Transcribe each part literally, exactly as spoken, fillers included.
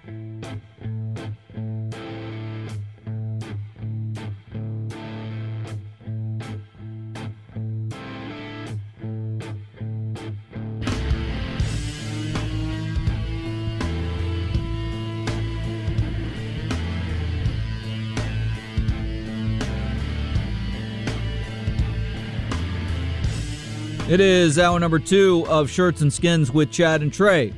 It is hour number two of Shirts and Skins with Chad and Trey.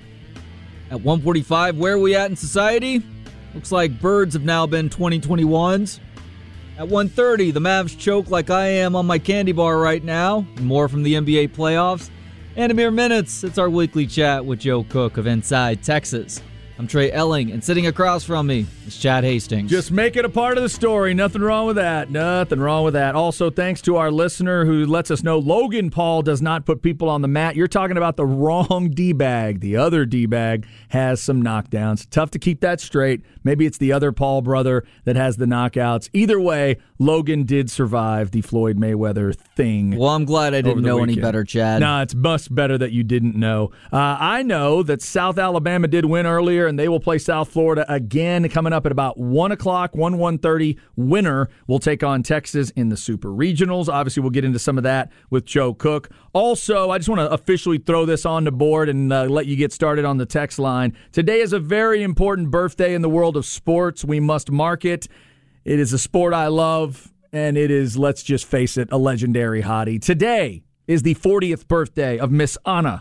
At one forty-five, where are we at in society? Looks like birds have now been twenty twenty-ones. At one thirty, the Mavs choke like I am on my candy bar right now. And more from the N B A playoffs. And in mere minutes, it's our weekly chat with Joe Cook of Inside Texas. I'm Trey Elling, and sitting across from me is Chad Hastings. Just make it a part of the story. Nothing wrong with that. Nothing wrong with that. Also, thanks to our listener who lets us know Logan Paul does not put people on the mat. You're talking about the wrong D-bag. The other D-bag has some knockdowns. Tough to keep that straight. Maybe it's the other Paul brother that has the knockouts. Either way, Logan did survive the Floyd Mayweather thing. Well, I'm glad I didn't know weekend. any better, Chad. Nah, it's much better that you didn't know. Uh, I know that South Alabama did win earlier, and they will play South Florida again coming up at about one o'clock, one, one thirty. Winner will take on Texas in the Super Regionals. Obviously, we'll get into some of that with Joe Cook. Also, I just want to officially throw this on the board and uh, let you get started on the text line. Today is a very important birthday in the world of sports. We must mark it. It is a sport I love, and it is, let's just face it, a legendary hottie. Today is the fortieth birthday of Miss Anna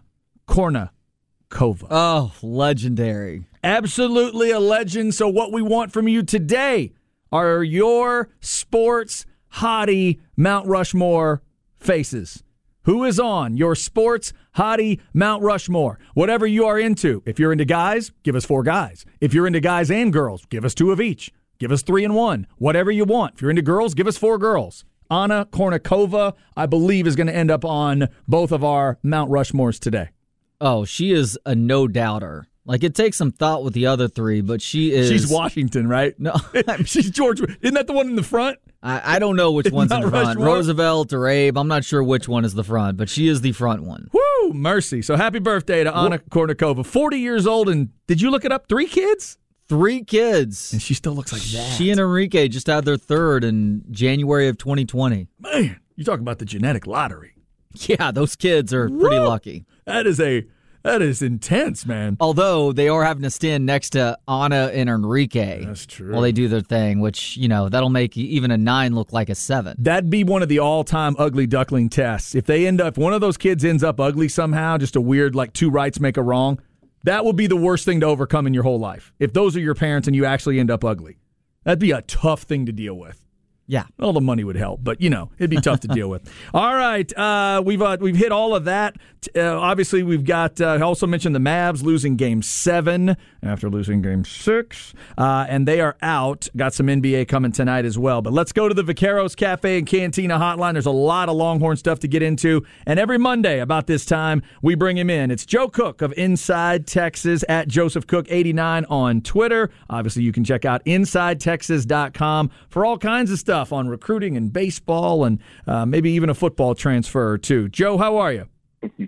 Kournikova. Oh, legendary. Absolutely a legend. So what we want from you today are your sports hottie Mount Rushmore faces. Who is on your sports hottie Mount Rushmore? Whatever you are into. If you're into guys, give us four guys. If you're into guys and girls, give us two of each. Give us three and one. Whatever you want. If you're into girls, give us four girls. Anna Kournikova, I believe, is going to end up on both of our Mount Rushmores today. Oh, she is a no-doubter. Like, it takes some thought with the other three, but she is... She's Washington, right? No. She's George. Isn't that the one in the front? I, I don't know which one's in the front. Rushmore? Roosevelt or Abe. I'm not sure which one is the front, but she is the front one. Woo! Mercy. So happy birthday to Anna Kournikova. forty years old, and did you look it up? Three kids? Three kids. And she still looks like that. She and Enrique just had their third in January of twenty twenty. Man, you talk about the genetic lottery. Yeah, those kids are pretty Woo! lucky. That is a... That is intense, man. Although they are having to stand next to Anna and Enrique. That's true. While they do their thing, which, you know, that'll make even a nine look like a seven. That'd be one of the all-time ugly duckling tests. If they end up, if one of those kids ends up ugly somehow, just a weird, like, two rights make a wrong, that would be the worst thing to overcome in your whole life. If those are your parents and you actually end up ugly. That'd be a tough thing to deal with. Yeah. All the money would help, but, you know, it'd be tough to deal with. All right. Uh, we've uh, we've hit all of that. Uh, obviously, we've got, uh, I also mentioned the Mavs losing game seven after losing game six, uh, and they are out. Got some N B A coming tonight as well. But let's go to the Vaqueros Cafe and Cantina hotline. There's a lot of Longhorn stuff to get into. And every Monday about this time, we bring him in. It's Joe Cook of Inside Texas at Joseph Cook eighty-nine on Twitter. Obviously, you can check out inside texas dot com for all kinds of stuff on recruiting and baseball and uh, maybe even a football transfer or two. Joe, how are you?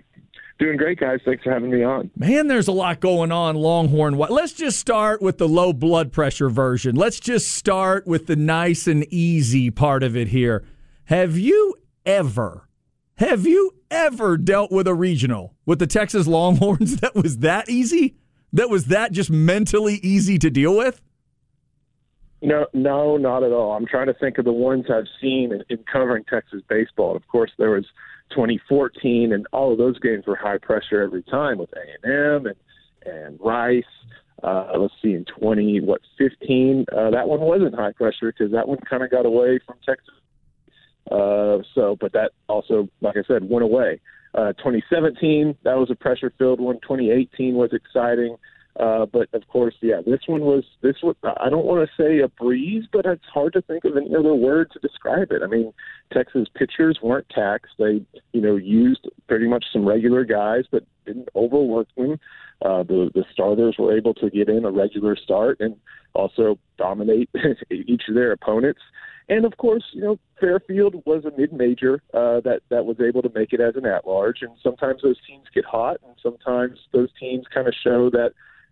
Doing great, guys. Thanks for having me on. Man, there's a lot going on Longhorn. Let's just start with the low blood pressure version. Let's just start with the nice and easy part of it here. Have you ever, have you ever dealt with a regional with the Texas Longhorns that was that easy? That was that just mentally easy to deal with? No, no, not at all. I'm trying to think of the ones I've seen in, in covering Texas baseball. Of course, there was twenty fourteen, and all of those games were high pressure every time with A and M and and Rice. Uh, let's see, in twenty what fifteen, uh, that one wasn't high pressure because that one kind of got away from Texas. Uh, so, but that also, like I said, went away. Uh, twenty seventeen, that was a pressure-filled one. twenty eighteen was exciting. Uh, but, of course, yeah, this one was – this was, I don't want to say a breeze, but it's hard to think of any other word to describe it. I mean, Texas pitchers weren't taxed. They, you know, used pretty much some regular guys, but didn't overwork them. Uh, the, the starters were able to get in a regular start and also dominate each of their opponents. And, of course, you know, Fairfield was a mid-major uh, that, that was able to make it as an at-large. And sometimes those teams get hot, and sometimes those teams kind of show that,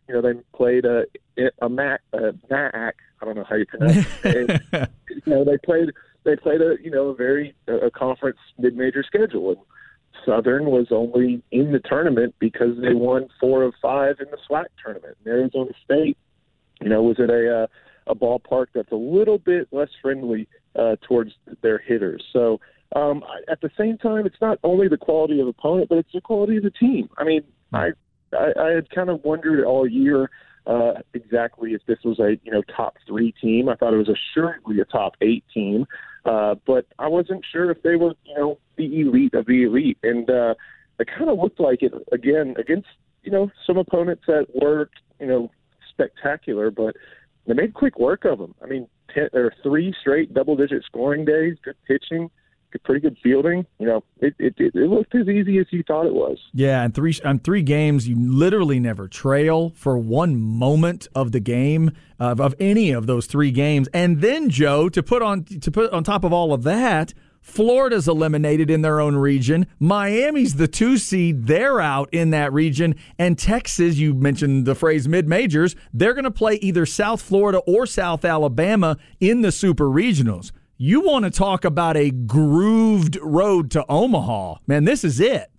you know, they played a a Mac a Mac. I don't know how you pronounce it. And, you know, they played they played a you know a very a conference mid-major schedule, and Southern was only in the tournament because they won four of five in the SWAC tournament. And Arizona State, you know, was at a uh, a ballpark that's a little bit less friendly uh, towards their hitters. So um, at the same time, it's not only the quality of opponent, but it's the quality of the team. I mean, I I, I had kind of wondered all year uh, exactly if this was a you know top three team. I thought it was assuredly a top eight team, uh, but I wasn't sure if they were you know the elite of the elite. And uh, it kind of looked like it again against you know some opponents that were you know spectacular, but they made quick work of them. I mean, ten, or three straight double-digit scoring days, good pitching, good, pretty good fielding. You know, it, it it looked as easy as you thought it was. Yeah, and three on three games, you literally never trail for one moment of the game of, of any of those three games. And then, Joe, to put on to put on top of all of that, Florida's eliminated in their own region. Miami's the two seed. They're out in that region. And Texas, you mentioned the phrase mid-majors, they're going to play either South Florida or South Alabama in the Super Regionals. You want to talk about a grooved road to Omaha. Man, this is it.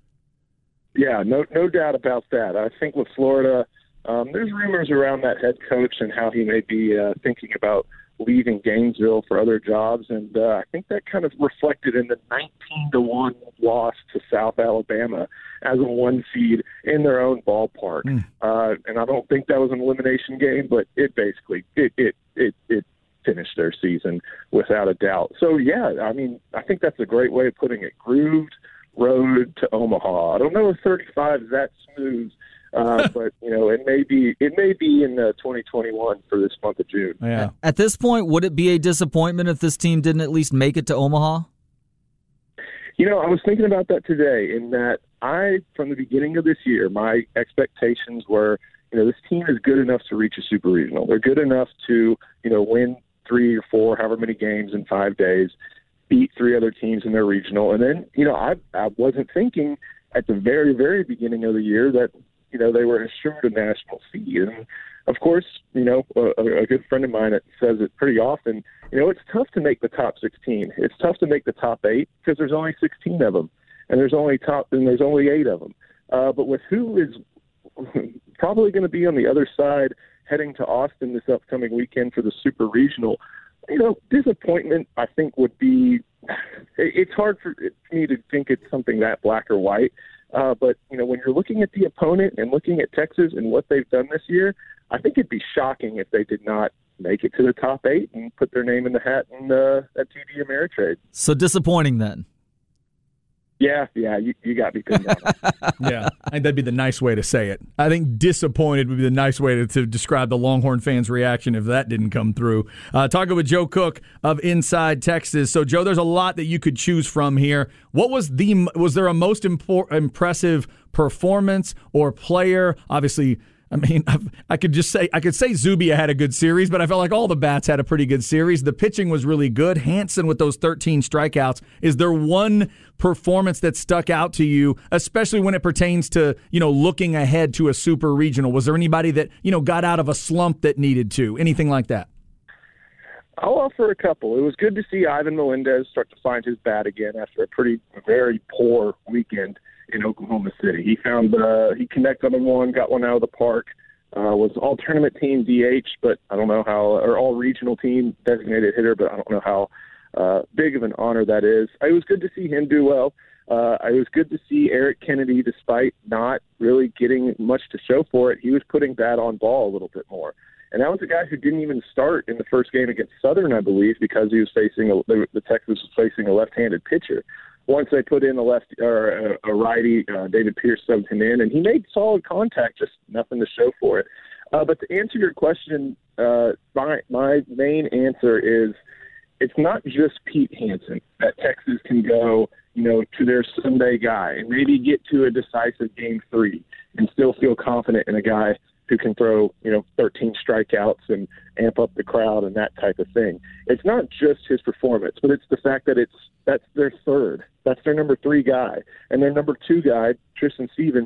Yeah, no no doubt about that. I think with Florida, um, there's rumors around that head coach and how he may be uh, thinking about leaving Gainesville for other jobs, and uh, I think that kind of reflected in the nineteen to one loss to South Alabama as a one seed in their own ballpark. Mm. Uh, and I don't think that was an elimination game, but it basically it it it, it finished their season without a doubt. So yeah, I mean, I think that's a great way of putting it. Grooved road to Omaha. I don't know if thirty-five is that smooth. Uh, but you know, it may be it may be in uh, twenty twenty-one for this month of June. Yeah. At this point, would it be a disappointment if this team didn't at least make it to Omaha? You know, I was thinking about that today. In that, I from the beginning of this year, my expectations were, you know, this team is good enough to reach a super regional. They're good enough to, you know, win three or four, however many games in five days, beat three other teams in their regional, and then, you know, I I wasn't thinking at the very very beginning of the year that, you know, they were assured a national seed. And, of course, you know, a, a good friend of mine that says it pretty often, you know, it's tough to make the top sixteen. It's tough to make the top eight because there's only sixteen of them, and there's only top and there's only eight of them. Uh, but with who is probably going to be on the other side heading to Austin this upcoming weekend for the Super Regional, you know, disappointment, I think, would be – it's hard for me to think it's something that black or white. Uh, but, you know, when you're looking at the opponent and looking at Texas and what they've done this year, I think it'd be shocking if they did not make it to the top eight and put their name in the hat in, uh, at T D Ameritrade. So disappointing then. Yeah, yeah, you, you got me good. Yeah, I think that'd be the nice way to say it. I think disappointed would be the nice way to, to describe the Longhorn fans' reaction if that didn't come through. Uh, talking with Joe Cook of Inside Texas. So, Joe, there's a lot that you could choose from here. What was the was there a most impor- impressive performance or player? Obviously, I mean, I've, I could just say I could say Zubia had a good series, but I felt like all the bats had a pretty good series. The pitching was really good. Hansen with those thirteen strikeouts. Is there one performance that stuck out to you, especially when it pertains to, you know, looking ahead to a super regional? Was there anybody that, you know, got out of a slump that needed to? Anything like that? I'll offer a couple. It was good to see Ivan Melendez start to find his bat again after a pretty very poor weekend in Oklahoma City. He found uh, he connected on one, got one out of the park. Uh, was all tournament team D H, but I don't know how, or all regional team designated hitter, but I don't know how uh, big of an honor that is. It was good to see him do well. Uh, it was good to see Eric Kennedy, despite not really getting much to show for it, he was putting bat on ball a little bit more. And that was a guy who didn't even start in the first game against Southern, I believe, because he was facing a, the Texas was facing a left-handed pitcher. Once they put in a left or a, a righty, uh, David Pierce subbed him in, and he made solid contact, just nothing to show for it. Uh, but to answer your question, uh, my my main answer is it's not just Pete Hansen that Texas can go, you know, to their Sunday guy and maybe get to a decisive game three and still feel confident in a guy who can throw, you know, thirteen strikeouts and amp up the crowd and that type of thing. It's not just his performance, but it's the fact that it's that's their third. That's their number three guy. And their number two guy, Tristan Stevens,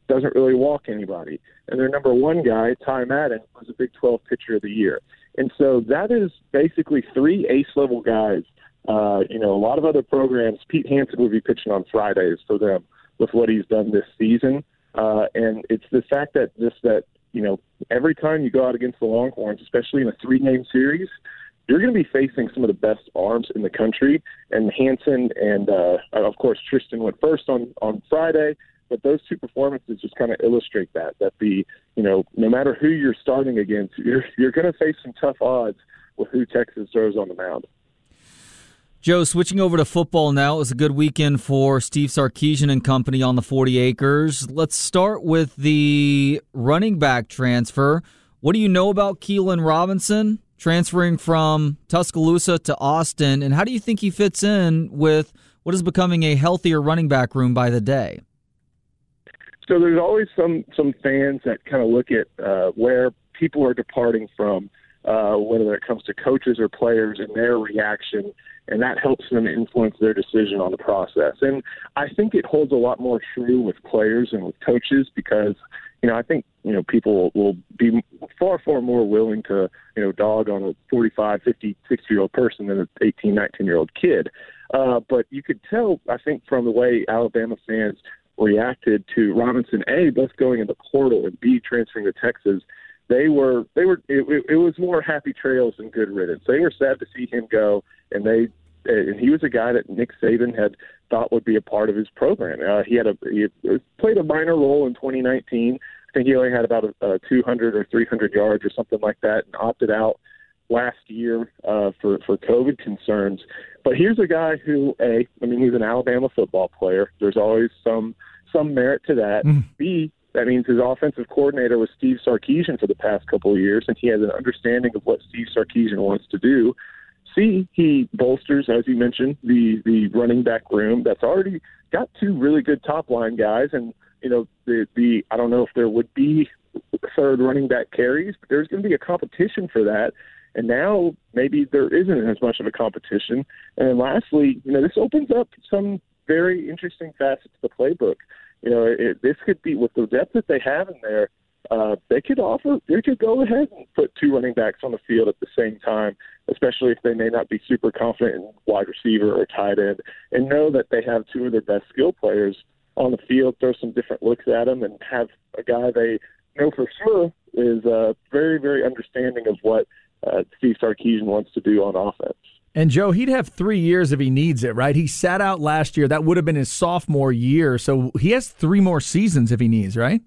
doesn't really walk anybody. And their number one guy, Ty Madden, was a Big twelve Pitcher of the Year. And so that is basically three ace-level guys. Uh, you know, a lot of other programs, Pete Hansen would be pitching on Fridays for them with what he's done this season. Uh, and it's the fact that just that, you know, every time you go out against the Longhorns, especially in a three-game series, you're going to be facing some of the best arms in the country. And Hansen and, uh, of course, Tristan went first on, on Friday. But those two performances just kind of illustrate that, that the, you know, no matter who you're starting against, you're, you're going to face some tough odds with who Texas throws on the mound. Joe, switching over to football now, it was a good weekend for Steve Sarkisian and company on the forty acres. Let's start with the running back transfer. What do you know about Keelan Robinson transferring from Tuscaloosa to Austin, and how do you think he fits in with what is becoming a healthier running back room by the day? So there's always some some fans that kind of look at uh, where people are departing from, uh, whether it comes to coaches or players and their reaction, and that helps them influence their decision on the process. And I think it holds a lot more true with players and with coaches because, you know, I think, you know, people will be far, far more willing to, you know, dog on a forty-five, fifty, sixty-year-old person than an eighteen, nineteen-year-old kid. Uh, but you could tell, I think, from the way Alabama fans reacted to Robinson, A, both going in the portal, and B, transferring to Texas, they were, they were, it, it was more happy trails than good riddance. They were sad to see him go, and they, and he was a guy that Nick Saban had thought would be a part of his program. Uh, he had a, he played a minor role in twenty nineteen. I think he only had about a, a two hundred or three hundred yards or something like that, and opted out last year uh, for, for COVID concerns. But here's a guy who, A, I mean, he's an Alabama football player. There's always some some merit to that. Mm. B, that means his offensive coordinator was Steve Sarkisian for the past couple of years, and he has an understanding of what Steve Sarkisian wants to do. C, he bolsters, as you mentioned, the, the running back room that's already got two really good top-line guys. And, you know, the, the I don't know if there would be third running back carries, but there's going to be a competition for that. And now maybe there isn't as much of a competition. And then lastly, you know, this opens up some very interesting facets of the playbook. You know, it, this could be, with the depth that they have in there, uh, they could offer, they could go ahead and put two running backs on the field at the same time, especially if they may not be super confident in wide receiver or tight end, and know that they have two of their best skill players on the field, throw some different looks at them, and have a guy they know for sure is uh, very, very understanding of what uh, Steve Sarkisian wants to do on offense. And, Joe, he'd have three years if he needs it, right? He sat out last year. That would have been his sophomore year. So he has three more seasons if he needs, right?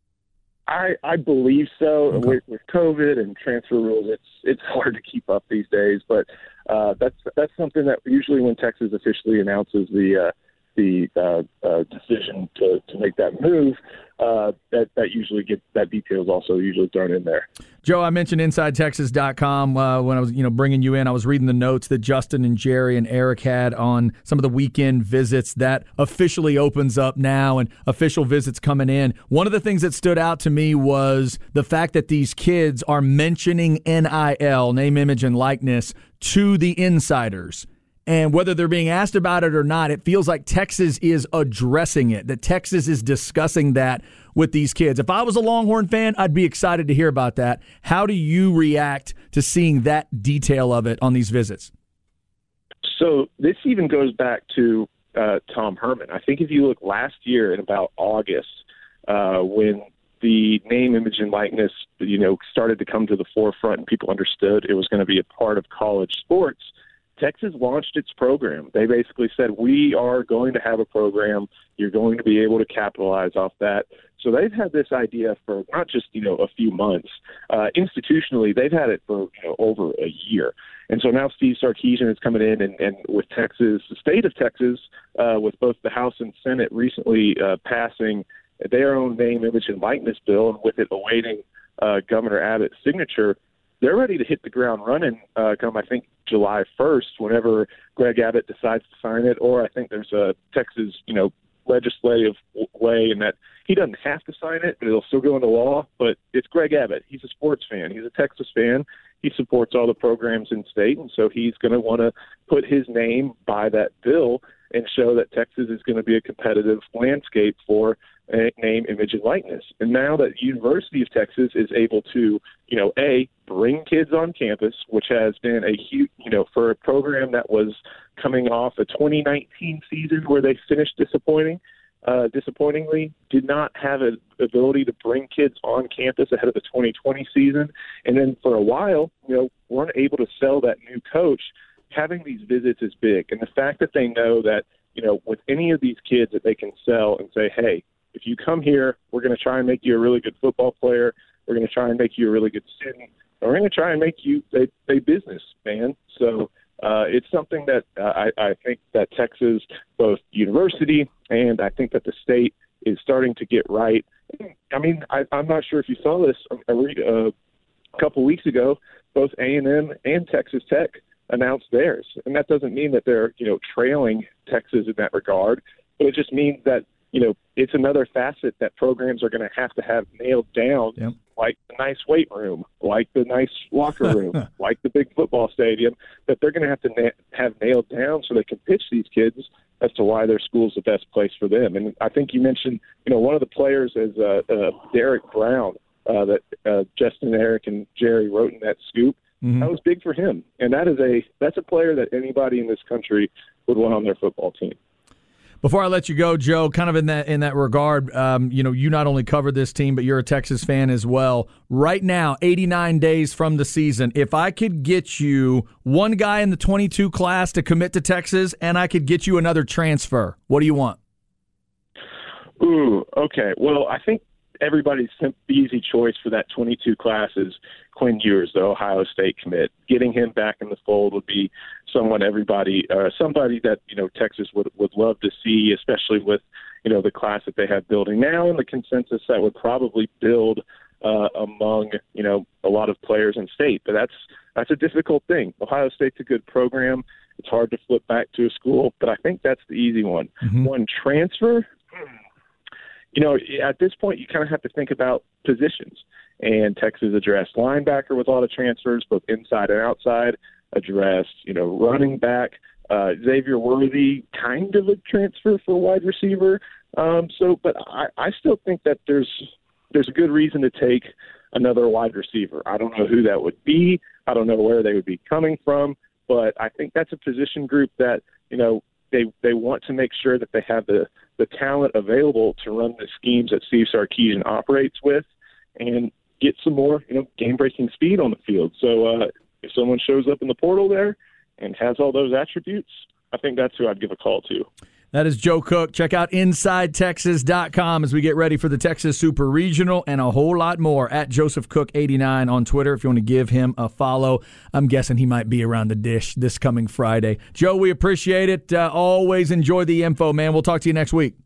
I, I believe so. Okay. With, with COVID and transfer rules, it's it's hard to keep up these days. But uh, that's that's something that usually when Texas officially announces the uh, the uh, uh, decision to, to make that move, uh, that that usually gets that detail is also usually thrown in there. Joe, I mentioned inside texas dot com uh, when I was, you know, bringing you in. I was reading the notes that Justin and Jerry and Eric had on some of the weekend visits that officially opens up now and official visits coming in. One of the things that stood out to me was the fact that these kids are mentioning N I L, name, image, and likeness, to the insiders. And whether they're being asked about it or not, it feels like Texas is addressing it, that Texas is discussing that with these kids. If I was a Longhorn fan, I'd be excited to hear about that. How do you react to seeing that detail of it on these visits? So this even goes back to uh, Tom Herman. I think if you look last year in about August, uh, when the name, image, and likeness, you know, started to come to the forefront and people understood it was going to be a part of college sports, Texas launched its program. They basically said, we are going to have a program. You're going to be able to capitalize off that. So they've had this idea for not just, you know, a few months. Uh, institutionally, they've had it for, you know, over a year. And so now Steve Sarkisian is coming in, and, and with Texas, the state of Texas, uh, with both the House and Senate recently uh, passing their own name, image, and likeness bill, and with it awaiting uh, Governor Abbott's signature, they're ready to hit the ground running uh, come, I think, July first, whenever Greg Abbott decides to sign it. Or I think there's a Texas, you know, legislative way in that he doesn't have to sign it, but it'll still go into law. But it's Greg Abbott. He's a sports fan. He's a Texas fan. He supports all the programs in state, and so he's going to want to put his name by that bill and show that Texas is going to be a competitive landscape for name, image, and likeness. And now that University of Texas is able to, you know, A, bring kids on campus, which has been a huge, you know, for a program that was coming off a twenty nineteen season where they finished disappointing, uh, disappointingly, did not have an ability to bring kids on campus ahead of the twenty twenty season. And then for a while, you know, weren't able to sell that new coach. Having these visits is big. And the fact that they know that, you know, with any of these kids that they can sell and say, hey, if you come here, we're going to try and make you a really good football player. We're going to try and make you a really good student. And we're going to try and make you a, a business man. So uh, it's something that uh, I, I think that Texas, both university and I think that the state is starting to get right. I mean, I, I'm not sure if you saw this a, a couple weeks ago, both A and M and Texas Tech announced theirs. And that doesn't mean that they're, you know, trailing Texas in that regard, but it just means that, you know, it's another facet that programs are going to have to have nailed down, yep. like the nice weight room, like the nice locker room, like the big football stadium, that they're going to have to na- have nailed down so they can pitch these kids as to why their school's the best place for them. And I think you mentioned, you know, one of the players is uh, uh, Derek Brown uh, that uh, Justin, Eric, and Jerry wrote in that scoop. Mm-hmm. That was big for him, and that is a that's a player that anybody in this country would want on their football team. Before I let you go, Joe, kind of in that in that regard, um, you know, you not only cover this team, but you're a Texas fan as well. Right now, eighty-nine days from the season, if I could get you one guy in the twenty-two class to commit to Texas, and I could get you another transfer, what do you want? Ooh, okay. Well, I think everybody's easy choice for that twenty-two class is Quinn Ewers, the Ohio State commit. Getting him back in the fold would be someone everybody, uh, somebody that, you know, Texas would, would love to see, especially with, you know, the class that they have building now and the consensus that would probably build uh, among, you know, a lot of players in state. But that's, that's a difficult thing. Ohio State's a good program. It's hard to flip back to a school, but I think that's the easy one. Mm-hmm. One transfer, you know, at this point, you kind of have to think about positions. And Texas addressed linebacker with a lot of transfers, both inside and outside, addressed, you know, running back. Uh, Xavier Worthy, kind of a transfer for wide receiver. Um, so, but I, I still think that there's there's a good reason to take another wide receiver. I don't know who that would be. I don't know where they would be coming from. But I think that's a position group that, you know, they they want to make sure that they have the, the talent available to run the schemes that Steve Sarkisian operates with and get some more, you know, game-breaking speed on the field. So uh, if someone shows up in the portal there and has all those attributes, I think that's who I'd give a call to. That is Joe Cook. Check out inside texas dot com as we get ready for the Texas Super Regional and a whole lot more at Joseph Cook eighty-nine on Twitter if you want to give him a follow. I'm guessing he might be around the dish this coming Friday. Joe, we appreciate it. Uh, always enjoy the info, man. We'll talk to you next week.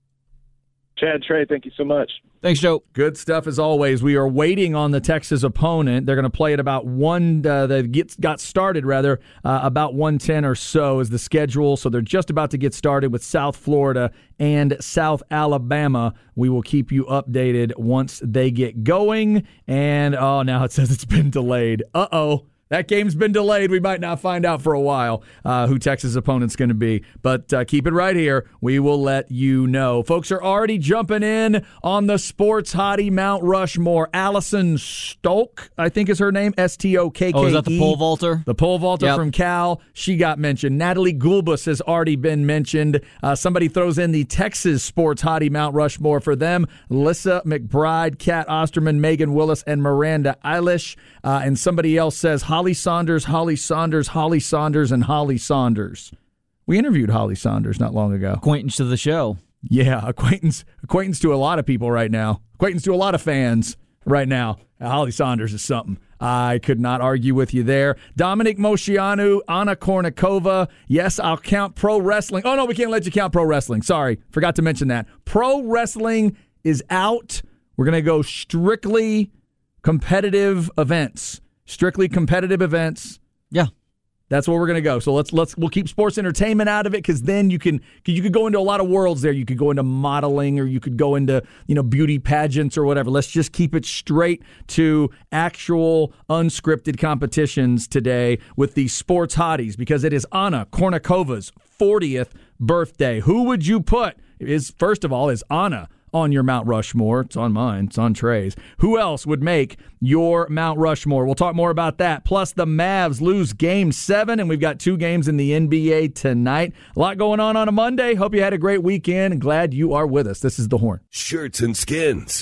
Chad, Trey, thank you so much. Thanks, Joe. Good stuff as always. We are waiting on the Texas opponent. They're going to play at about one. Uh, they get got started rather uh, about one ten or so is the schedule. So they're just about to get started with South Florida and South Alabama. We will keep you updated once they get going. And oh, now it says it's been delayed. Uh oh. That game's been delayed. We might not find out for a while uh, who Texas' opponent's going to be. But uh, keep it right here. We will let you know. Folks are already jumping in on the sports hottie Mount Rushmore. Allison Stolk, I think is her name, S T O K K E. Oh, is that the pole vaulter? The pole vaulter yep. from Cal. She got mentioned. Natalie Gulbis has already been mentioned. Uh, somebody throws in the Texas sports hottie Mount Rushmore for them. Lissa McBride, Kat Osterman, Megan Willis, and Miranda Eilish. Uh, and somebody else says Holly Saunders, Holly Saunders, Holly Saunders, and Holly Saunders. We interviewed Holly Saunders not long ago. Acquaintance to the show. Yeah, acquaintance acquaintance to a lot of people right now. Acquaintance to a lot of fans right now. Uh, Holly Saunders is something. I could not argue with you there. Dominic Moscianu, Anna Kournikova. Yes, I'll count pro wrestling. Oh, no, we can't let you count pro wrestling. Sorry, forgot to mention that. Pro wrestling is out. We're going to go strictly competitive events. Strictly competitive events. Yeah. That's where we're going to go. So let's let's we'll keep sports entertainment out of it because then you can you could go into a lot of worlds there. You could go into modeling or you could go into, you know, beauty pageants or whatever. Let's just keep it straight to actual unscripted competitions today with the sports hotties because it is Anna Kournikova's fortieth birthday. Who would you put? Is first of all is Anna on your Mount Rushmore. It's on mine. It's on Trey's. Who else would make your Mount Rushmore? We'll talk more about that. Plus, the Mavs lose Game seven, and we've got two games in the N B A tonight. A lot going on on a Monday. Hope you had a great weekend. Glad you are with us. This is The Horn. Shirts and Skins.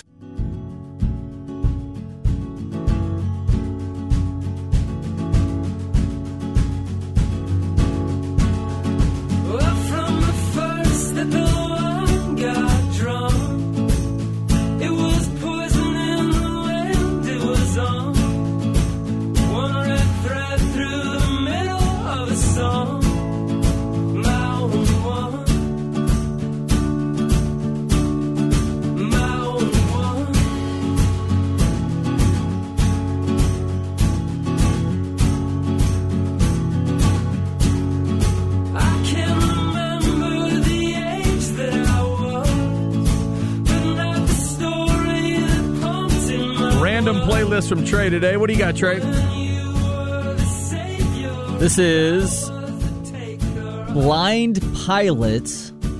Playlist from Trey today. What do you got, Trey? This is Blind Pilot,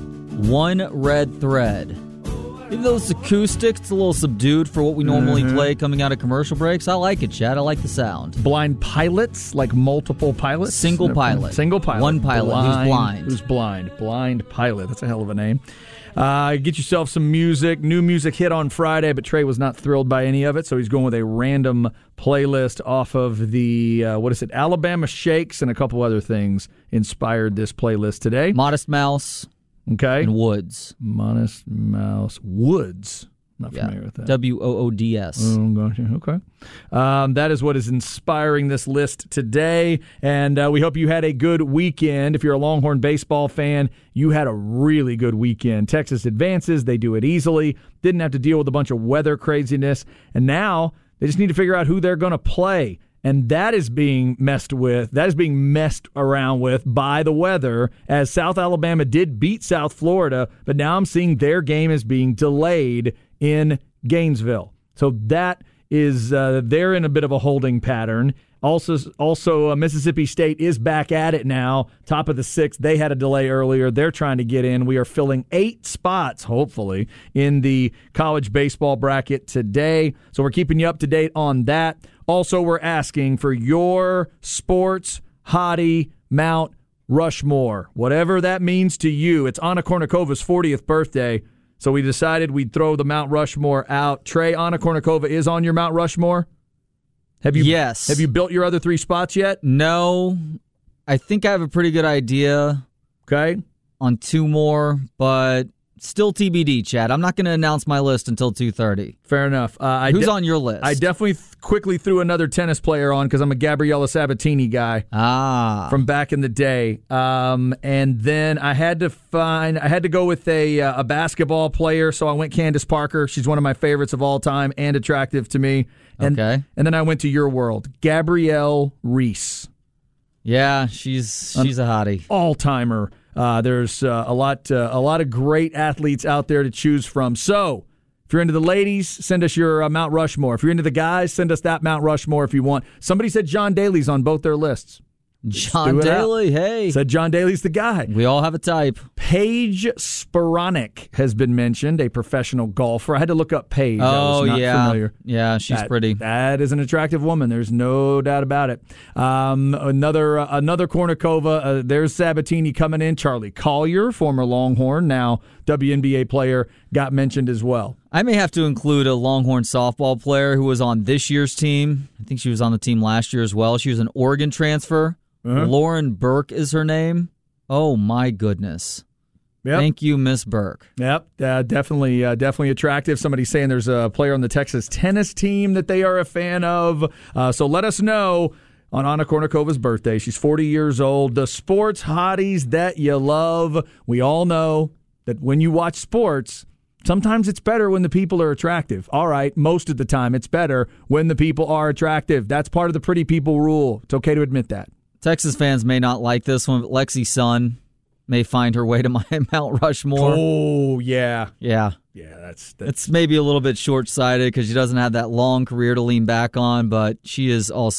One Red Thread. Even though it's acoustic, it's a little subdued for what we normally mm-hmm. play coming out of commercial breaks. I like it, Chad. I like the sound. Blind pilots? Like multiple pilots? Single pilot. Single pilot. One pilot blind, who's blind. Who's blind. Blind pilot. That's a hell of a name. Uh, get yourself some music. New music hit on Friday, but Trey was not thrilled by any of it, so he's going with a random playlist off of the, uh, what is it, Alabama Shakes and a couple other things inspired this playlist today. Modest Mouse okay. and Woods. Modest Mouse. Woods. Not yeah. familiar with that. W O O D S. Oh, gotcha. Okay. Um, that is what is inspiring this list today, and uh, we hope you had a good weekend. If you're a Longhorn baseball fan, you had a really good weekend. Texas advances. They do it easily. Didn't have to deal with a bunch of weather craziness, and now they just need to figure out who they're going to play. And that is being messed with. That is being messed around with by the weather, as South Alabama did beat South Florida, but now I'm seeing their game is being delayed in Gainesville. So that is, uh, they're in a bit of a holding pattern. Also, also uh, Mississippi State is back at it now, top of the sixth. They had a delay earlier. They're trying to get in. We are filling eight spots, hopefully, in the college baseball bracket today. So we're keeping you up to date on that. Also, we're asking for your sports hottie Mount Rushmore, whatever that means to you. It's Anna Kournikova's fortieth birthday. So we decided we'd throw the Mount Rushmore out. Trey, Anna Kournikova is on your Mount Rushmore? Have you, yes. Have you built your other three spots yet? No. I think I have a pretty good idea okay. on two more, but still T B D, Chad. I'm not going to announce my list until two thirty. Fair enough. Uh, I Who's de- on your list? I definitely th- quickly threw another tennis player on because I'm a Gabriella Sabatini guy ah. from back in the day. Um, and then I had to find, I had to go with a uh, a basketball player, so I went Candace Parker. She's one of my favorites of all time and attractive to me. And, okay. And then I went to your world, Gabrielle Reese. Yeah, she's she's An a hottie. All-timer. Uh, there's uh, a lot uh, a lot of great athletes out there to choose from. So if you're into the ladies, send us your uh, Mount Rushmore. If you're into the guys, send us that Mount Rushmore if you want. Somebody said John Daly's on both their lists. John Daly, hey. Said John Daly's the guy. We all have a type. Paige Sporonic has been mentioned, a professional golfer. I had to look up Paige. Oh, I was not yeah. familiar. Yeah, she's that, pretty. That is an attractive woman. There's no doubt about it. Um, another uh, another Kournikova. Uh, there's Sabatini coming in. Charlie Collier, former Longhorn, now W N B A player, got mentioned as well. I may have to include a Longhorn softball player who was on this year's team. I think she was on the team last year as well. She was an Oregon transfer. Uh-huh. Lauren Burke is her name. Oh, my goodness. Yep. Thank you, Miss Burke. Yep, uh, definitely uh, definitely attractive. Somebody's saying there's a player on the Texas tennis team that they are a fan of. Uh, so let us know on Anna Kournikova's birthday. She's forty years old. The sports hotties that you love. We all know that when you watch sports, sometimes it's better when the people are attractive. All right, most of the time it's better when the people are attractive. That's part of the pretty people rule. It's okay to admit that. Texas fans may not like this one, but Lexi Sun may find her way to my Mount Rushmore. Oh, yeah. Yeah. Yeah, that's... that's... It's maybe a little bit short-sighted because she doesn't have that long career to lean back on, but she is also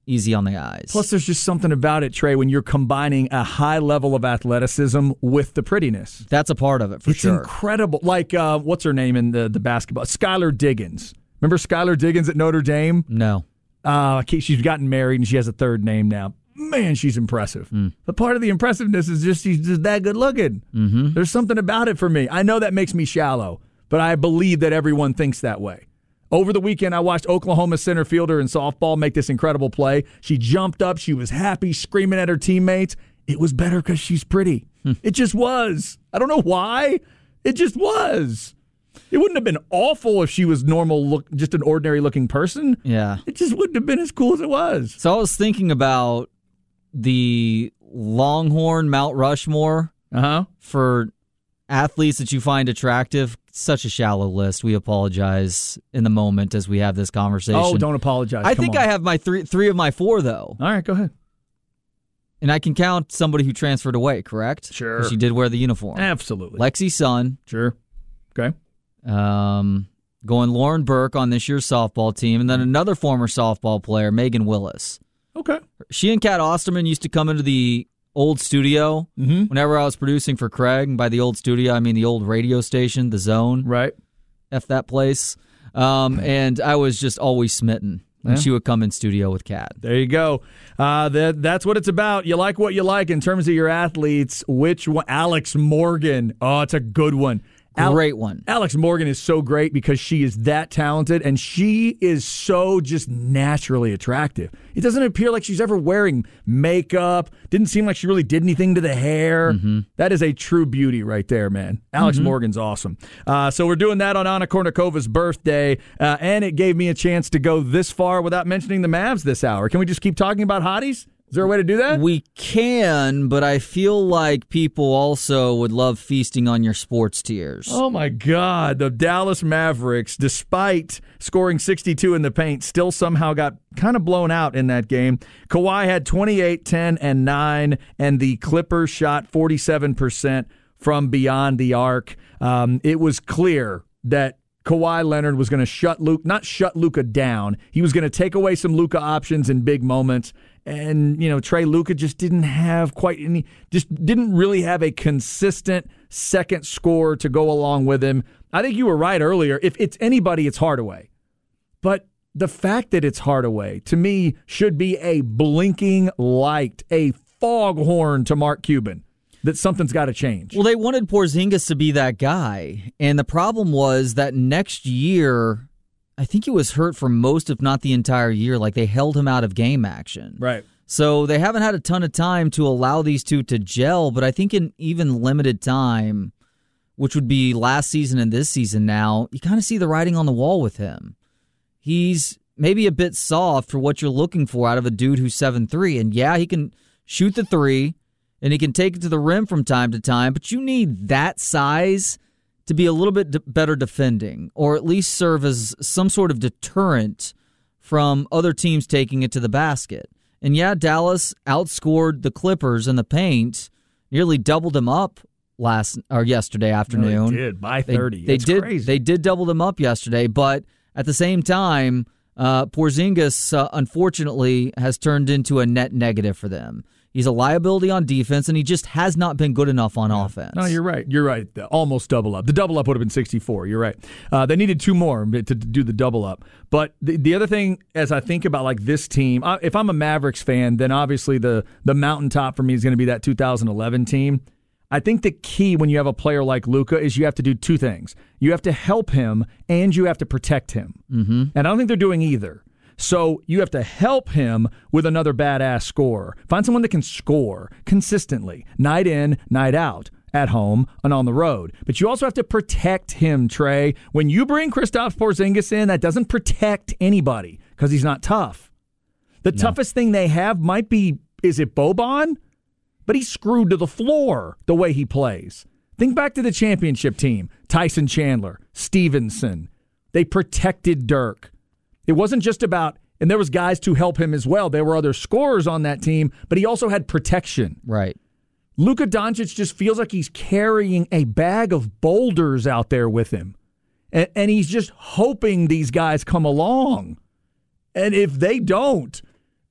easy on the eyes. Plus, there's just something about it, Trey, when you're combining a high level of athleticism with the prettiness. That's a part of it, for it's sure. It's incredible. Like, uh, what's her name in the, the basketball? Skylar Diggins. Remember Skylar Diggins at Notre Dame? No. Uh, she's gotten married, and she has a third name now. Man, she's impressive. Mm. But part of the impressiveness is just she's just that good looking. Mm-hmm. There's something about it for me. I know that makes me shallow, but I believe that everyone thinks that way. Over the weekend, I watched Oklahoma center fielder in softball make this incredible play. She jumped up. She was happy, screaming at her teammates. It was better because she's pretty. Hmm. It just was. I don't know why. It just was. It wouldn't have been awful if she was normal, look, just an ordinary-looking person. Yeah. It just wouldn't have been as cool as it was. So I was thinking about the Longhorn Mount Rushmore uh-huh. for athletes that you find attractive. Such a shallow list. We apologize in the moment as we have this conversation. Oh, don't apologize. I Come think on. I have my three three of my four, though. All right, go ahead. And I can count somebody who transferred away, correct? Sure. She did wear the uniform. Absolutely. Lexi Sun. Sure. Okay. Um, going Lauren Burke on this year's softball team, and then another former softball player, Megan Willis. Okay. She and Kat Osterman used to come into the old studio mm-hmm. whenever I was producing for Craig. And by the old studio, I mean the old radio station, The Zone. Right. F that place. Um, and I was just always smitten when yeah. she would come in studio with Kat. There you go. Uh, that, that's what it's about. You like what you like in terms of your athletes. Which one? Alex Morgan. Oh, it's a good one. Great one. Alex Morgan is so great because she is that talented, and she is so just naturally attractive. It doesn't appear like she's ever wearing makeup. Didn't seem like she really did anything to the hair. Mm-hmm. That is a true beauty right there, man. Alex mm-hmm. Morgan's awesome. Uh, so we're doing that on Anna Kournikovas' birthday, uh, and it gave me a chance to go this far without mentioning the Mavs this hour. Can we just keep talking about hotties? Is there a way to do that? We can, but I feel like people also would love feasting on your sports tears. Oh, my God. The Dallas Mavericks, despite scoring sixty-two in the paint, still somehow got kind of blown out in that game. Kawhi had twenty-eight, ten, and nine, and the Clippers shot forty-seven percent from beyond the arc. Um, it was clear that Kawhi Leonard was going to shut Luke, not shut Luka down. He was going to take away some Luka options in big moments. And, you know, Trey Luka just didn't have quite any, just didn't really have a consistent second score to go along with him. I think you were right earlier. If it's anybody, it's Hardaway. But the fact that it's Hardaway, to me, should be a blinking light, a foghorn to Mark Cuban. That something's got to change. Well, they wanted Porzingis to be that guy. And the problem was that next year, I think he was hurt for most, if not the entire year. Like, they held him out of game action. Right. So they haven't had a ton of time to allow these two to gel. But I think in even limited time, which would be last season and this season now, you kind of see the writing on the wall with him. He's maybe a bit soft for what you're looking for out of a dude who's seven three. And yeah, he can shoot the three. And he can take it to the rim from time to time, but you need that size to be a little bit de- better defending, or at least serve as some sort of deterrent from other teams taking it to the basket. And yeah, Dallas outscored the Clippers in the paint, nearly doubled them up last or yesterday afternoon. No, they did by thirty. They, they did. Crazy. They did double them up yesterday, but at the same time, uh, Porzingis uh, unfortunately has turned into a net negative for them. He's a liability on defense, and he just has not been good enough on yeah. offense. No, you're right. You're right. The almost double up. The double up would have been sixty-four. You're right. Uh, they needed two more to, to do the double up. But the, the other thing, as I think about like this team, uh, if I'm a Mavericks fan, then obviously the the mountaintop for me is going to be that two thousand eleven team. I think the key when you have a player like Luka is you have to do two things. You have to help him, and you have to protect him. Mm-hmm. And I don't think they're doing either. So you have to help him with another badass scorer. Find someone that can score consistently, night in, night out, at home and on the road. But you also have to protect him, Trey. When you bring Kristaps Porzingis in, that doesn't protect anybody because he's not tough. The no. toughest thing they have might be, is it Boban? But he's screwed to the floor the way he plays. Think back to the championship team. Tyson Chandler, Stevenson. They protected Dirk. It wasn't just about, and there was guys to help him as well. There were other scorers on that team, but he also had protection. Right. Luka Doncic just feels like he's carrying a bag of boulders out there with him. And, and he's just hoping these guys come along. And if they don't,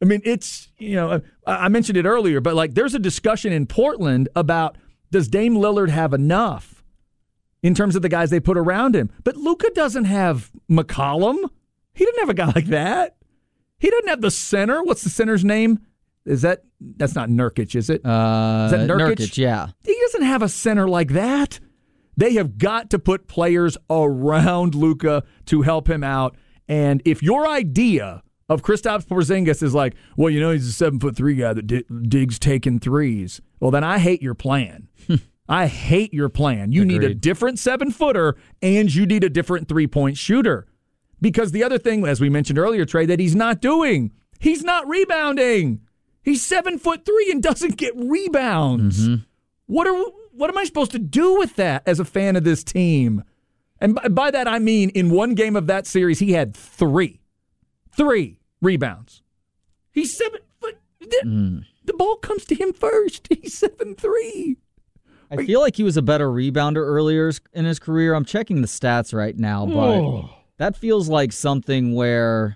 I mean, it's, you know, I mentioned it earlier, but like there's a discussion in Portland about does Dame Lillard have enough in terms of the guys they put around him? But Luka doesn't have McCollum. He didn't have a guy like that. He doesn't have the center. What's the center's name? Is that, that's not Nurkic, is it? Uh, is that Nurkic? Nurkic, yeah. He doesn't have a center like that. They have got to put players around Luka to help him out. And if your idea of Kristaps Porzingis is like, well, you know, he's a seven foot three guy that di- digs taking threes, well, then I hate your plan. I hate your plan. You Agreed. need a different seven footer and you need a different three point shooter. Because the other thing, as we mentioned earlier, Trey, that he's not doing, he's not rebounding. He's seven foot three and doesn't get rebounds. Mm-hmm. What are what am I supposed to do with that as a fan of this team? And by, by that I mean in one game of that series he had three, three rebounds. He's seven foot. The, Mm. the ball comes to him first. He's seven three. I feel like he was a better rebounder earlier in his career. I'm checking the stats right now, but Oh. that feels like something where,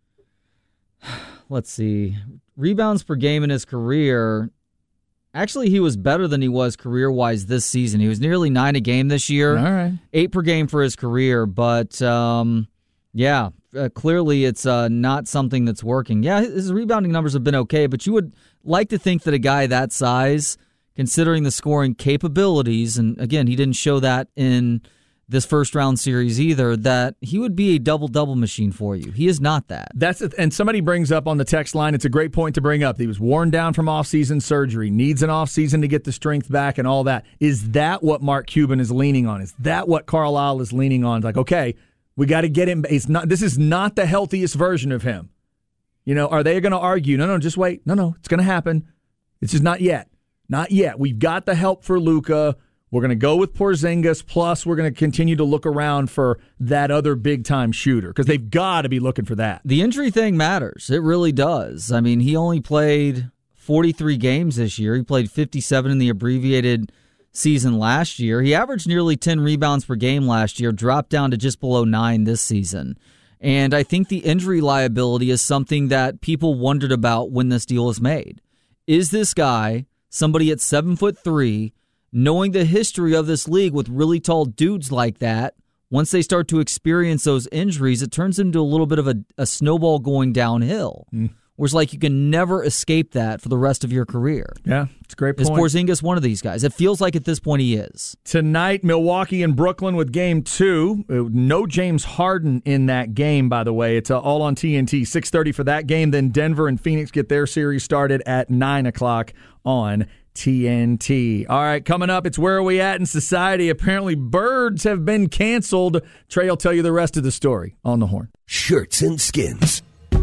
let's see, rebounds per game in his career. Actually, he was better than he was career-wise this season. He was nearly nine a game this year, All right. eight per game for his career. But, um, yeah, uh, clearly it's uh, not something that's working. Yeah, his rebounding numbers have been okay, but you would like to think that a guy that size, considering the scoring capabilities, and again, he didn't show that in this first round series either, that he would be a double-double machine for you. He is not that. That's it. And somebody brings up on the text line, it's a great point to bring up. He was worn down from off-season surgery, needs an off-season to get the strength back and all that. Is that what Mark Cuban is leaning on? Is that what Carlisle is leaning on? It's like, okay, we got to get him. It's not. This is not the healthiest version of him. You know, are they going to argue? No, no, just wait. No, no, it's going to happen. It's just not yet. Not yet. We've got the help for Luka. We're going to go with Porzingis, plus we're going to continue to look around for that other big-time shooter because they've got to be looking for that. The injury thing matters. It really does. I mean, he only played forty-three games this year. He played fifty-seven in the abbreviated season last year. He averaged nearly ten rebounds per game last year, dropped down to just below nine this season. And I think the injury liability is something that people wondered about when this deal was made. Is this guy somebody at seven foot three, knowing the history of this league with really tall dudes like that, once they start to experience those injuries, it turns into a little bit of a, a snowball going downhill. Mm. Where it's like you can never escape that for the rest of your career. Yeah, it's a great point. Is Porzingis one of these guys? It feels like at this point he is. Tonight, Milwaukee and Brooklyn with game two. No James Harden in that game, by the way. It's all on T N T, six thirty for that game. Then Denver and Phoenix get their series started at nine o'clock on T N T. All right, coming up, it's Where Are We At in Society? Apparently, birds have been canceled. Trey will tell you the rest of the story on the Horn. Shirts and Skins.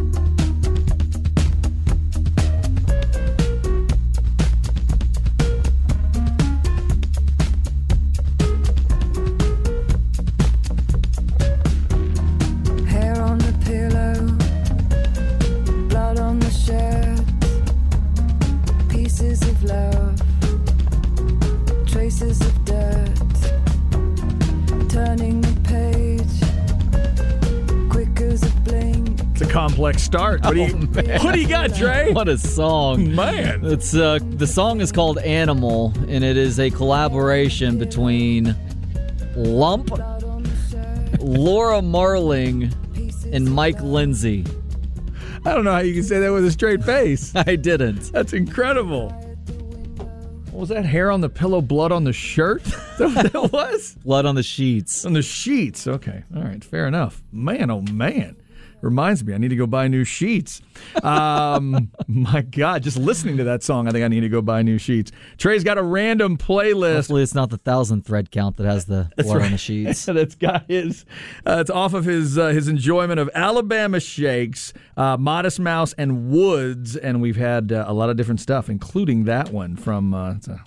Complex start. What do you, oh, what do you got, Trey? What a song, man! It's uh, the song is called "Animal," and it is a collaboration between Lump, Laura Marling, and Mike Lindsay. I don't know how you can say that with a straight face. I didn't. That's incredible. What was that? Hair on the pillow, blood on the shirt? Is that what that was? Blood on the sheets. On the sheets. Okay. All right. Fair enough. Man, oh man. Reminds me, I need to go buy new sheets. Um, my God, just listening to that song, I think I need to go buy new sheets. Trey's got a random playlist. Hopefully it's not the thousand thread count that has the That's blood right. on the sheets. That's got his. Uh, it's off of his uh, his enjoyment of Alabama Shakes, uh, Modest Mouse, and Woods, and we've had uh, a lot of different stuff, including that one from. Uh, it's a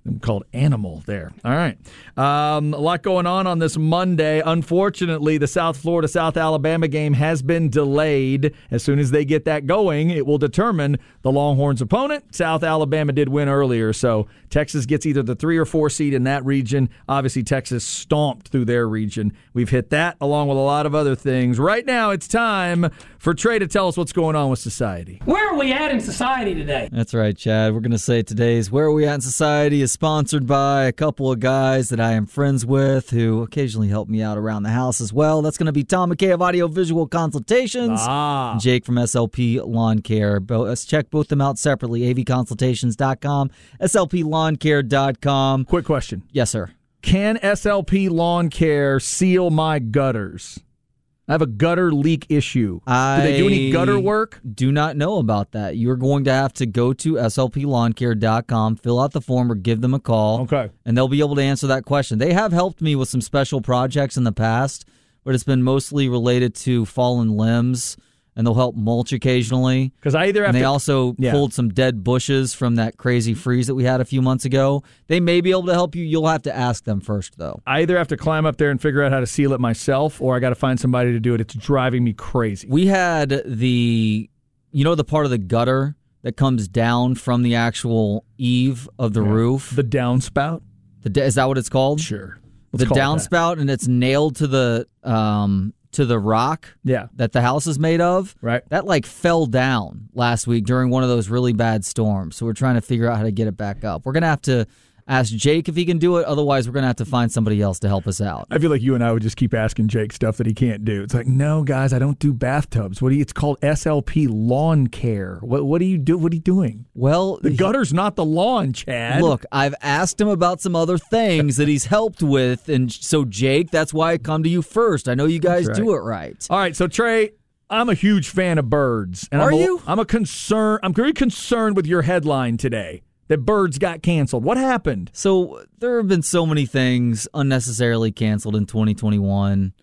I'm called Animal there. All right. Um, a lot going on on this Monday. Unfortunately, the South Florida, South Alabama game has been delayed. As soon as they get that going, it will determine the Longhorns' opponent. South Alabama did win earlier, so Texas gets either the three or four seed in that region. Obviously, Texas stomped through their region. We've hit that along with a lot of other things. Right now, it's time for Trey to tell us what's going on with society. Where are we at in society today? That's right, Chad. We're going to say today's Where Are We At in Society is sponsored by a couple of guys that I am friends with who occasionally help me out around the house as well. That's going to be Tom McKay of Audio Visual Consultations Ah. and Jake from S L P Lawn Care. Bo- Let's check both them out separately, a v consultations dot com, S L P lawn care dot com. Quick question. Yes, sir. Can S L P Lawn Care seal my gutters? I have a gutter leak issue. I Do they do any gutter work? Do not know about that. You're going to have to go to S L P lawn care dot com, fill out the form, or give them a call. Okay. And they'll be able to answer that question. They have helped me with some special projects in the past, but it's been mostly related to fallen limbs, and they'll help mulch occasionally. Because I either have And they to, also Yeah. pulled some dead bushes from that crazy freeze that we had a few months ago. They may be able to help you. You'll have to ask them first, though. I either have to climb up there and figure out how to seal it myself, or I got to find somebody to do it. It's driving me crazy. We had the, you know, the part of the gutter that comes down from the actual eave of the Yeah. roof. The downspout? The, is that what it's called? Sure. Let's The call it that. downspout, and it's nailed to the um to the rock Yeah. that the house is made of. Right. That like fell down last week during one of those really bad storms. So we're trying to figure out how to get it back up. We're gonna have to ask Jake if he can do it. Otherwise, we're gonna have to find somebody else to help us out. I feel like you and I would just keep asking Jake stuff that he can't do. It's like, no, guys, I don't do bathtubs. What do you, it's called S L P Lawn Care. What what do you do? What are you doing? Well, The he- gutter's not the lawn, Chad. Look, I've asked him about some other things that he's helped with, and so Jake, that's why I come to you first. I know you guys That's do right. it right. All right, so Trey, I'm a huge fan of birds. And Are I'm a, you? I'm a concern. I'm very concerned with your headline today that birds got canceled. What happened? So there have been so many things unnecessarily canceled in twenty twenty-one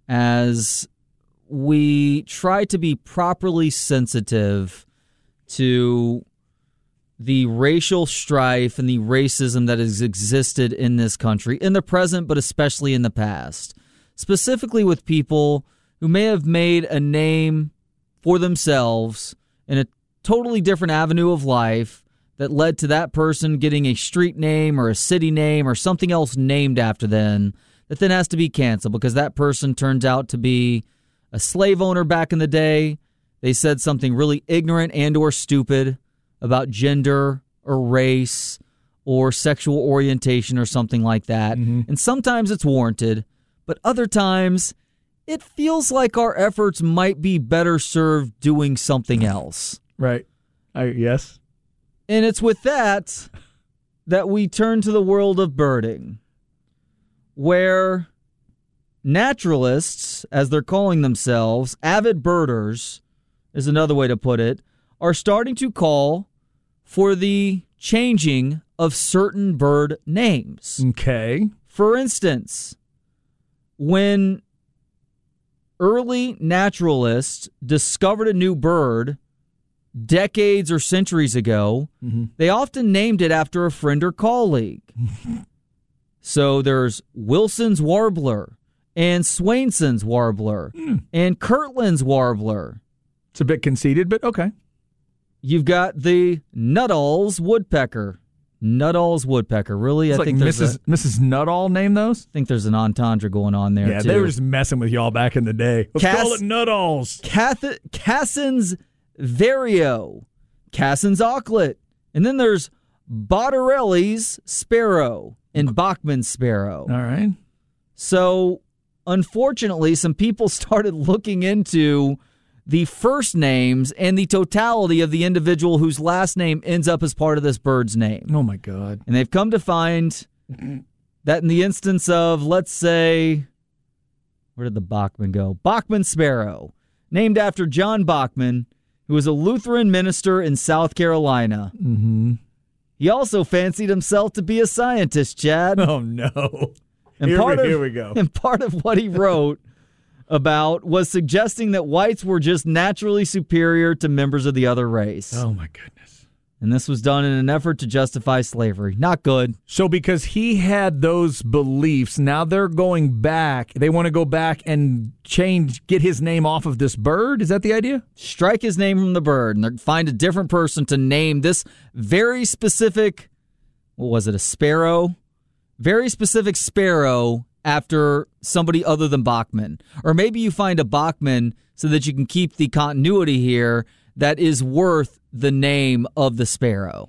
as we try to be properly sensitive to the racial strife and the racism that has existed in this country, in the present, but especially in the past, specifically with people who may have made a name for themselves in a totally different avenue of life that led to that person getting a street name or a city name or something else named after them that then has to be canceled because that person turns out to be a slave owner back in the day. They said something really ignorant and or stupid about gender or race or sexual orientation or something like that. Mm-hmm. And sometimes it's warranted, but other times it feels like our efforts might be better served doing something else. Right. I, yes. And it's with that that we turn to the world of birding, where naturalists, as they're calling themselves, avid birders is another way to put it, are starting to call for the changing of certain bird names. Okay. For instance, when early naturalists discovered a new bird decades or centuries ago, mm-hmm. they often named it after a friend or colleague. So there's Wilson's warbler and Swainson's warbler Mm. and Kirtland's warbler. It's a bit conceited, but okay. You've got the Nuttall's woodpecker. Nuttall's woodpecker. Really? It's I like think there's Missus a, Missus Nuttall named those? I think there's an entendre going on there, Yeah, too. they were just messing with y'all back in the day. Let's Cass- call it Nuttalls. Cath- Cassin's Vario, Cassin's auklet, and then there's Bottarelli's sparrow and Bachman's sparrow. All right. So, unfortunately, some people started looking into the first names and the totality of the individual whose last name ends up as part of this bird's name. Oh, my God. And they've come to find that in the instance of, let's say, where did the Bachman go? Bachman Sparrow, named after John Bachman, who was a Lutheran minister in South Carolina. Mm-hmm. He also fancied himself to be a scientist, Chad. Oh, no. And Here part we- of, here we go. And part of what he wrote about was suggesting that whites were just naturally superior to members of the other race. Oh, my goodness. And this was done in an effort to justify slavery. Not good. So because he had those beliefs, now they're going back. They want to go back and change, get his name off of this bird? Is that the idea? Strike his name from the bird and find a different person to name this very specific, what was it, a sparrow? Very specific sparrow after somebody other than Bachman. Or maybe you find a Bachman so that you can keep the continuity here that is worth the name of the sparrow.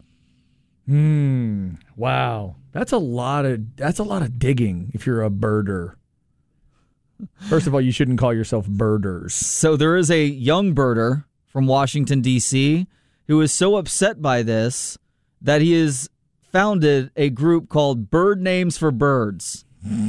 Hmm. Wow. That's a lot of that's a lot of digging if you're a birder. First of all, you shouldn't call yourself birders. So there is a young birder from Washington, D C, who is so upset by this that he has founded a group called Bird Names for Birds.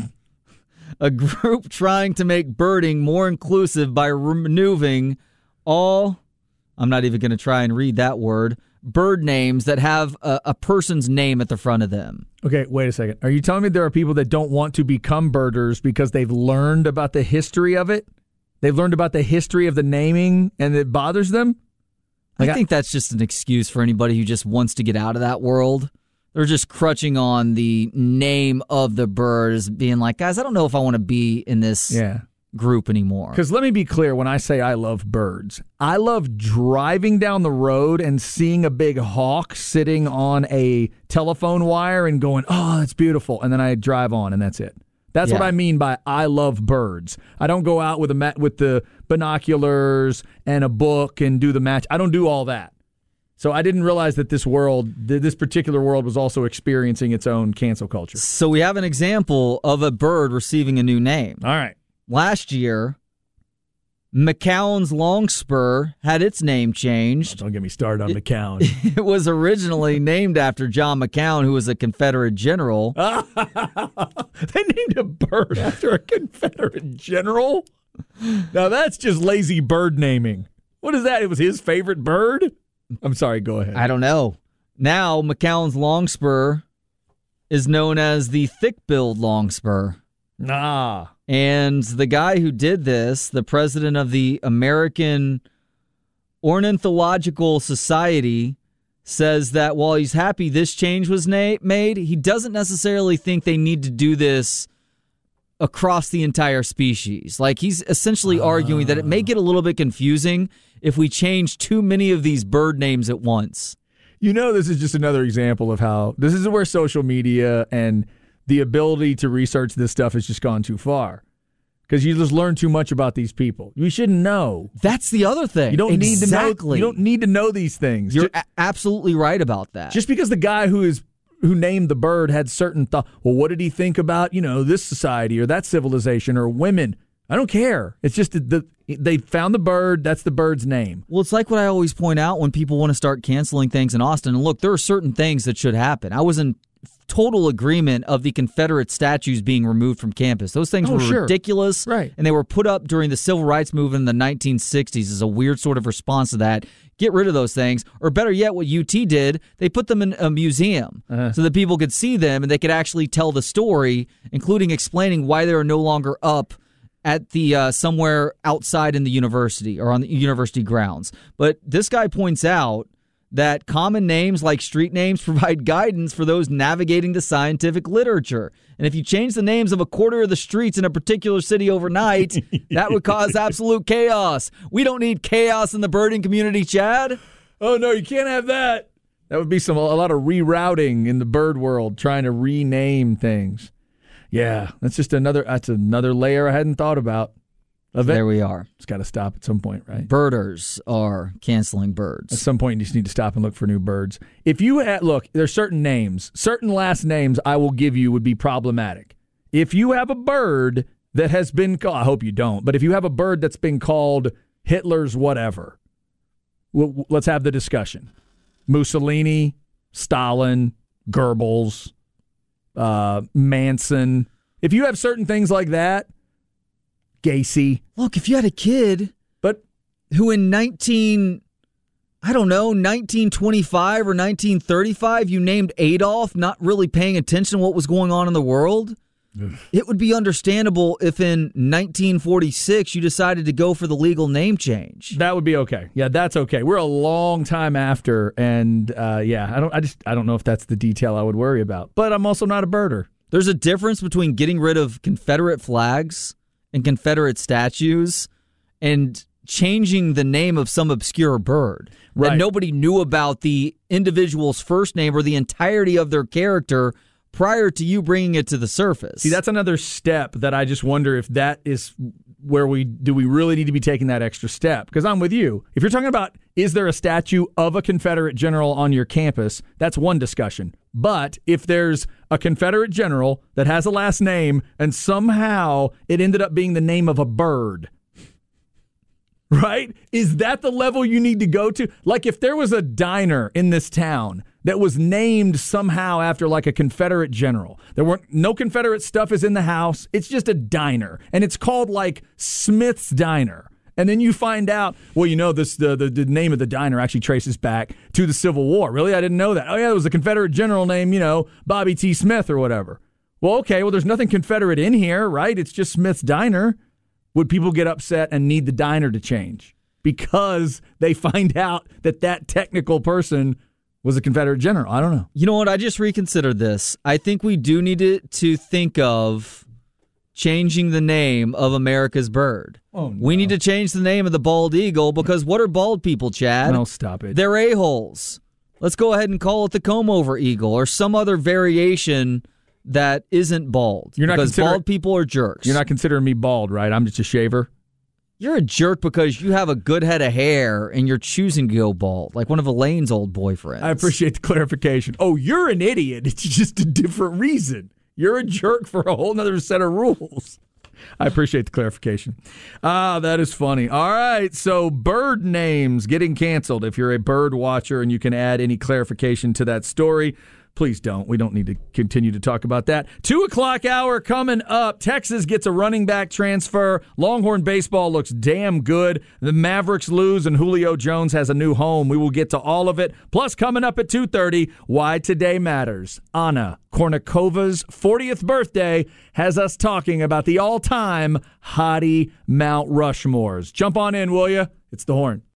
A group trying to make birding more inclusive by removing all, I'm not even going to try and read that word, bird names that have a, a person's name at the front of them. Okay, wait a second. Are you telling me there are people that don't want to become birders because they've learned about the history of it? They've learned about the history of the naming and it bothers them? Like I think I, that's just an excuse for anybody who just wants to get out of that world. They're just crutching on the name of the bird as being like, guys, I don't know if I want to be in this yeah. group anymore. Because let me be clear, when I say I love birds, I love driving down the road and seeing a big hawk sitting on a telephone wire and going, oh, that's beautiful. And then I drive on and that's it. That's yeah. what I mean by I love birds. I don't go out with a mat with the binoculars and a book and do the match. I don't do all that. So I didn't realize that this world, this particular world, was also experiencing its own cancel culture. So we have an example of a bird receiving a new name. All right. Last year, McCown's longspur had its name changed. Oh, don't get me started on it, McCown. It was originally named after John McCown, who was a Confederate general. They named a bird after a Confederate general? Now that's just lazy bird naming. What is that? It was his favorite bird? I'm sorry, go ahead. I don't know. Now, McCown's longspur is known as the thick-billed longspur. Nah. And the guy who did this, the president of the American Ornithological Society, says that while he's happy this change was na- made, he doesn't necessarily think they need to do this across the entire species. Like, he's essentially uh. arguing that it may get a little bit confusing if we change too many of these bird names at once. You know, this is just another example of how this is where social media and the ability to research this stuff has just gone too far. Because you just learn too much about these people. You shouldn't know. That's the other thing. You don't exactly. need to know. You don't need to know these things. You're just, a- absolutely right about that. Just because the guy who is who named the bird had certain thoughts. Well, what did he think about, you know, this society or that civilization or women? I don't care. It's just the, the they found the bird. That's the bird's name. Well, it's like what I always point out when people want to start canceling things in Austin. And look, there are certain things that should happen. I was in total agreement of the Confederate statues being removed from campus. Those things oh, were sure. ridiculous. Right. And they were put up during the Civil Rights Movement in the nineteen sixties as a weird sort of response to that. Get rid of those things. Or better yet, what U T did, they put them in a museum uh-huh. so that people could see them and they could actually tell the story, including explaining why they are no longer up at the uh, somewhere outside in the university or on the university grounds. But this guy points out that common names like street names provide guidance for those navigating the scientific literature. And if you change the names of a quarter of the streets in a particular city overnight, that would cause absolute chaos. We don't need chaos in the birding community, Chad. Oh, no, you can't have that. That would be some a lot of rerouting in the bird world, trying to rename things. Yeah, that's just another that's another layer I hadn't thought about. Event. There we are. It's got to stop at some point, right? Birders are canceling birds. At some point, you just need to stop and look for new birds. If you had, look, there's certain names, certain last names I will give you would be problematic. If you have a bird that has been called, I hope you don't, but if you have a bird that's been called Hitler's whatever, we'll, let's have the discussion. Mussolini, Stalin, Goebbels, uh, Manson. If you have certain things like that, Gacy. Look, if you had a kid but who in nineteen, I don't know, nineteen twenty-five or nineteen thirty-five, you named Adolf, not really paying attention to what was going on in the world, it would be understandable if in nineteen forty-six you decided to go for the legal name change. That would be okay. Yeah, that's okay. We're a long time after, and uh, yeah, I don't. I just I don't know if that's the detail I would worry about. But I'm also not a birder. There's a difference between getting rid of Confederate flags and Confederate statues and changing the name of some obscure bird that Right. nobody knew about the individual's first name or the entirety of their character prior to you bringing it to the surface. See, that's another step that I just wonder if that is where we do we really need to be taking that extra step? Because I'm with you. If you're talking about is there a statue of a Confederate general on your campus, that's one discussion. But if there's a Confederate general that has a last name and somehow it ended up being the name of a bird, right? Is that the level you need to go to? Like if there was a diner in this town that was named somehow after like a Confederate general. There weren't no Confederate stuff is in the house. It's just a diner, and it's called like Smith's Diner. And then you find out, well, you know, this the, the the name of the diner actually traces back to the Civil War. Really, I didn't know that. Oh yeah, it was a Confederate general named, you know, Bobby T. Smith or whatever. Well, okay, well, there's nothing Confederate in here, right? It's just Smith's Diner. Would people get upset and need the diner to change because they find out that that technical person was a Confederate general? I don't know. You know what? I just reconsidered this. I think we do need to, to think of changing the name of America's bird. Oh, no. We need to change the name of the bald eagle because what are bald people, Chad? No, stop it. They're a-holes. Let's go ahead and call it the comb-over eagle or some other variation that isn't bald. You're not because consider- bald people are jerks. You're not considering me bald, right? I'm just a shaver. You're a jerk because you have a good head of hair and you're choosing to go bald, like one of Elaine's old boyfriends. I appreciate the clarification. Oh, you're an idiot. It's just a different reason. You're a jerk for a whole nother set of rules. I appreciate the clarification. Ah, that is funny. All right, so bird names getting canceled. If you're a bird watcher and you can add any clarification to that story, please don't. We don't need to continue to talk about that. Two o'clock hour coming up. Texas gets a running back transfer. Longhorn baseball looks damn good. The Mavericks lose and Julio Jones has a new home. We will get to all of it. Plus, coming up at two thirty, why today matters. Anna Kournikovas' fortieth birthday has us talking about the all-time hottie Mount Rushmores. Jump on in, will you? It's The Horn.